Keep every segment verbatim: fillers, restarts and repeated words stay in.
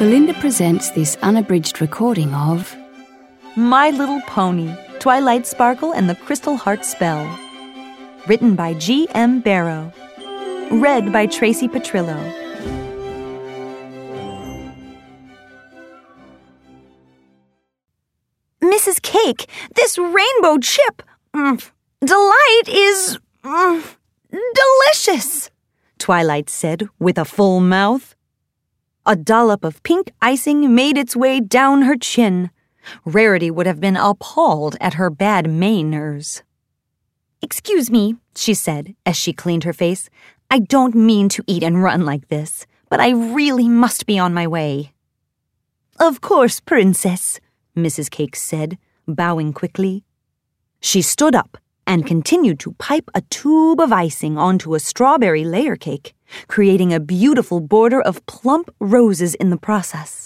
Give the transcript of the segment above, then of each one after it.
Belinda presents this unabridged recording of My Little Pony, Twilight Sparkle and the Crystal Heart Spell. Written by G M Barrow. Read by Tracy Petrillo. Missus Cake, this rainbow chip, mm, delight is mm, delicious, Twilight said with a full mouth. A dollop of pink icing made its way down her chin. Rarity would have been appalled at her bad manners. "Excuse me," she said as she cleaned her face. "I don't mean to eat and run like this, but I really must be on my way." "Of course, Princess," Missus Cake said, bowing quickly. She stood up and continued to pipe a tube of icing onto a strawberry layer cake, creating a beautiful border of plump roses in the process.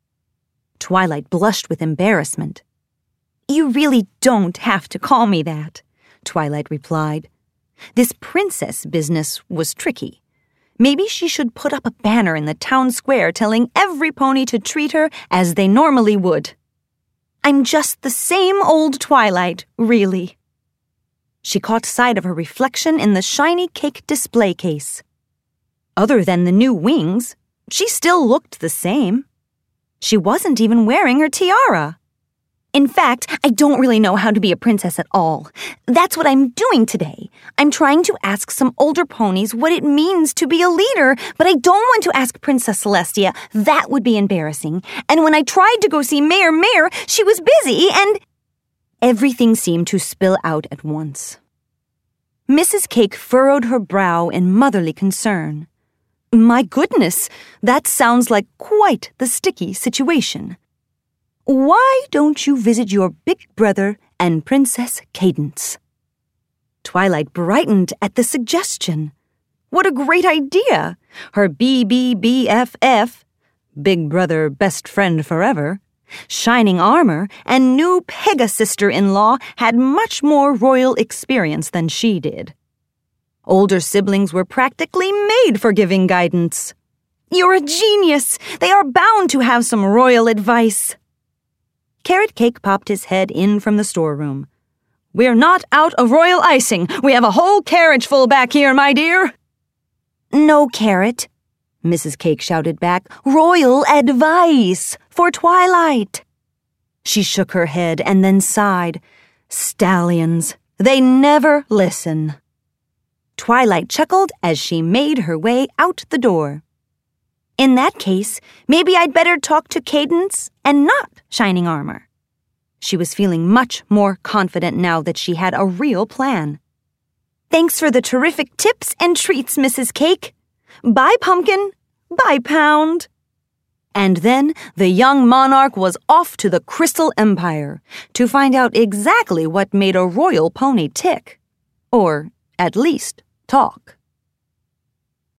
Twilight blushed with embarrassment. "You really don't have to call me that," Twilight replied. This princess business was tricky. Maybe she should put up a banner in the town square telling every pony to treat her as they normally would. "I'm just the same old Twilight, really." She caught sight of her reflection in the shiny cake display case. Other than the new wings, she still looked the same. She wasn't even wearing her tiara. "In fact, I don't really know how to be a princess at all. That's what I'm doing today. I'm trying to ask some older ponies what it means to be a leader, but I don't want to ask Princess Celestia. That would be embarrassing. And when I tried to go see Mayor Mare, she was busy and..." Everything seemed to spill out at once. Missus Cake furrowed her brow in motherly concern. "My goodness, that sounds like quite the sticky situation. Why don't you visit your big brother and Princess Cadance?" Twilight brightened at the suggestion. What a great idea! Her B B B F F, Big Brother Best Friend Forever, Shining Armor, and new Pega sister-in-law had much more royal experience than she did. Older siblings were practically made for giving guidance. "You're a genius! They are bound to have some royal advice." Carrot Cake popped his head in from the storeroom. "We're not out of royal icing. We have a whole carriage full back here, my dear." "No, Carrot," Missus Cake shouted back. "Royal advice for Twilight." She shook her head and then sighed. Stallions, they never listen. Twilight chuckled as she made her way out the door. "In that case, maybe I'd better talk to Cadance and not Shining Armor." She was feeling much more confident now that she had a real plan. "Thanks for the terrific tips and treats, Missus Cake. Bye, Pumpkin. Bye, Pound." And then the young monarch was off to the Crystal Empire to find out exactly what made a royal pony tick. Or, at least, talk.